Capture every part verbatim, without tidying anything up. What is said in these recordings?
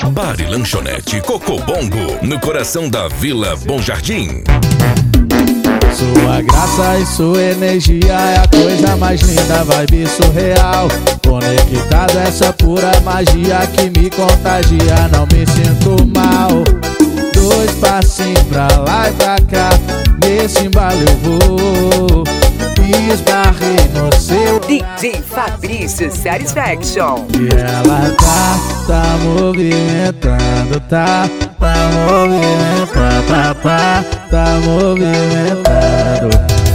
Bar e Lanchonete Cocobongo, no coração da Vila Bom Jardim. Sua graça e sua energia é a coisa mais linda, vibe surreal. Conectado a essa pura magia que me contagia, não me sinto mal. Dois passinhos pra lá e pra cá, nesse embalo eu vou. Esbarrei no seu D J Fabrício Satisfaction. E ela tá, tá movimentando, tá, tá movimentando, tá, tá, tá movimentando.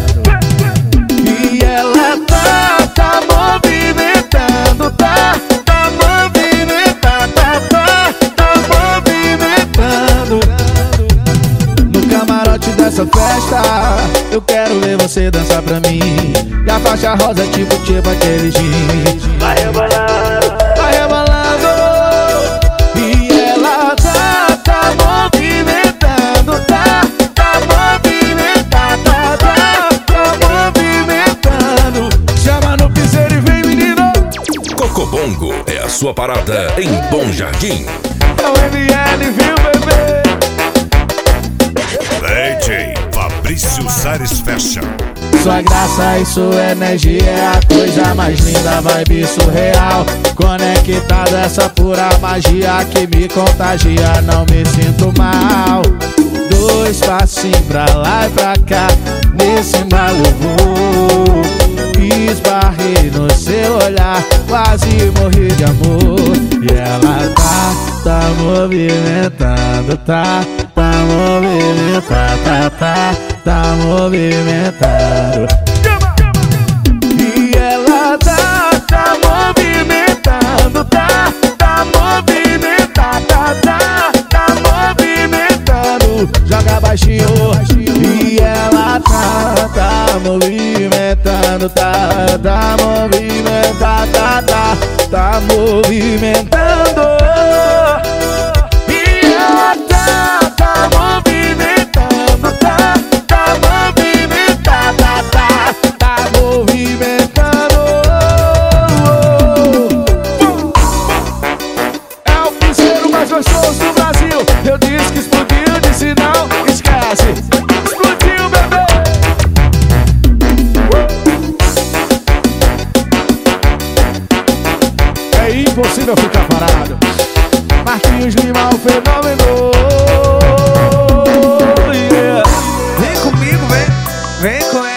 E ela tá, tá movimentando, tá, tá movimentando, tá, tá, tá movimentando. No camarote dessa festa, eu quero ver você dançar pra mim. E a faixa rosa é tipo, tipo aquele jeans. Vai rebolando, vai rebolando. E ela tá, tá movimentando, tá, tá movimentando, tá, tá, tá movimentando. Chama no piseiro e vem, menino. Cocobongo é a sua parada em Bom Jardim. É o M L, viu, bebê? D J Fabrício Satisfaction. Sua graça e sua energia é a coisa mais linda, vibe surreal. Conectado a essa pura magia que me contagia, não me sinto mal. Dois passinhos pra lá e pra cá, nesse embalo eu vou. Esbarrei no seu olhar, quase morri de amor. E ela tá, tá movimentando, tá, tá movimentando, tá, tá, tá movimentando. E ela tá, tá movimentando, tá, tá movimentando, tá, tá, tá movimentando. Joga baixinho. E ela tá, tá movimentando, tá, tá movimentando, tá, tá, tá, tá movimentando. E ela tá, tá movimentando, tá, tá movimentando, tá, tá, tá movimentando. É o piseiro mais gostoso do Brasil. Eu disse que explodiu, disse não, esquece. Explodiu, bebê. É impossível ficar parado. Marquinhos Lima, o fenômeno. Yeah. Vem comigo, vem, vem com ela.